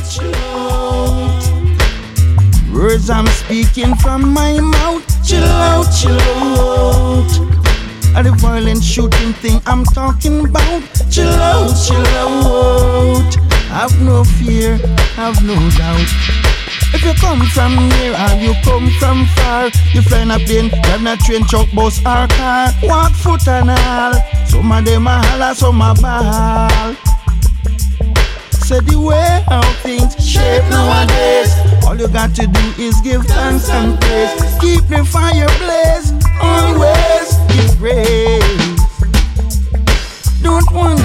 chill out. Words I'm speaking from my mouth. Chill out, chill out. Are the violent shooting thing I'm talking about. Chill out, chill out. Have no fear, have no doubt. If you come from near or you come from far, you fly in a plane, drive in a train, truck, bus or car, walk foot and all. Some of them a holler, some a ball. Say the way how things shape nowadays, all you got to do is give thanks and praise. Keep the fire blaze, always give praise. Don't want